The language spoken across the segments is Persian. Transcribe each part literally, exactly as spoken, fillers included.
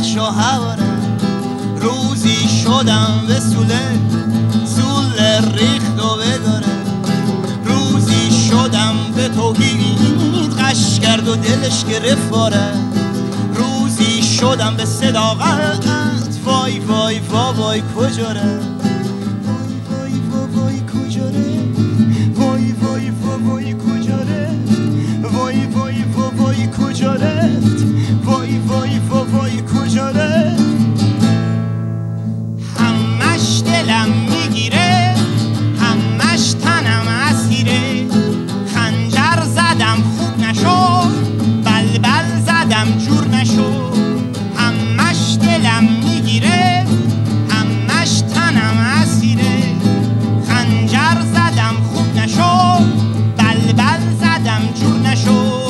آتش و هوارم. روزی شدم به سوله، سوله ریخت و بگاره. روزی شدم به توحید، قش کرد و دلش گرفت واره. روزی شدم به صداقت، وای وای وای وای کجاره. وای وای وای کجاره، وای وای وای کجاره، وای وای وای کجاره، وای وای وای کجاره. همش دلم میگیره، همش تنم اسیره. خنجر زدم خوب نشد، بلبل زدم جور نشد. همش دلم میگیره، همش تنم اسیره. خنجر زدم خوب نشد، بلبل زدم جور نشد.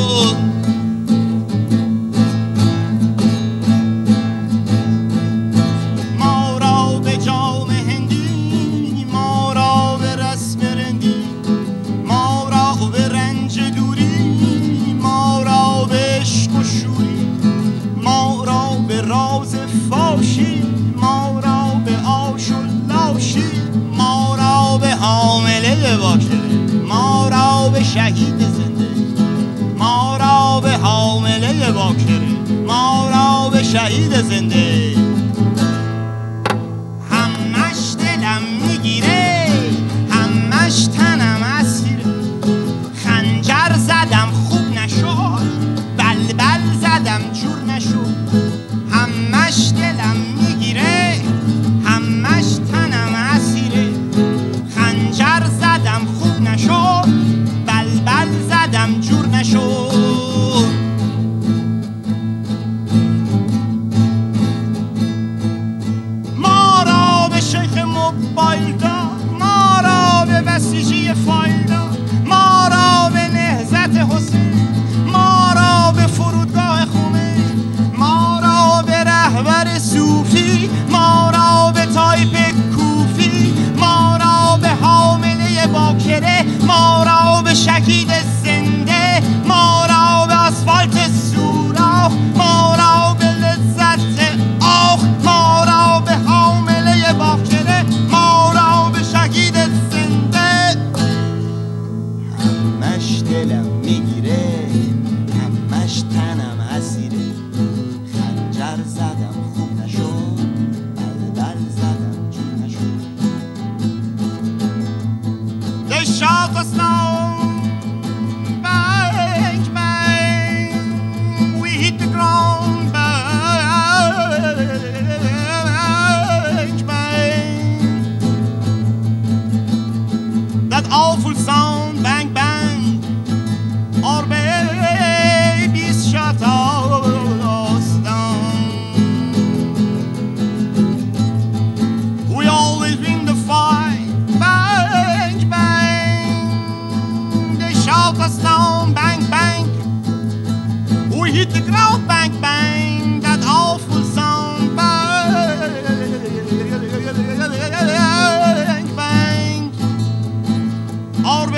ما را به جام هندی، ما را به رسم رندی، ما را به رنج دوری، ما را به عشق و شوری، ما را به راز فاشی، ما را به آش و لاشی، ما را به حامله باکره، ما را به شهید زنده، ما را به حامله باکره، ما را به شهید زنده. همش دلم میگیره، همش تنم اسیره. خنجر زدم خوب نشد، بلبل زدم جور نشد. همش دلم میگیره، همش تنم اسیره. خنجر زدم خوب نشد، بلبل زدم جور نشد. ما را به شیخ موبایل داد، ما را به بسیجی فایل داد، ما را به نهضت حسین، ما را به فرودگاه خمینی، ما را به رهبر صوفی، ما را به تایپ کوفی، ما را به حامله باکره، ما را به شهید زنده، ما را به آسفالت سوراخ، ما را به لذت آخ، ما را به حامله باکره، ما را به شهید زنده. همش دلم میگیره، همش تنم اسیره. خنجر زدم خوب نشد، بلبل زدم جور نشد. They shot us down, bang, bang. We hit the ground, bang, bang. That awful sound, bang, bang. Our babies shot us down. We always win the fight, bang, bang. They shot us down, bang, bang. We hit the ground, bang, bang. That awful sound, bang, bang. Our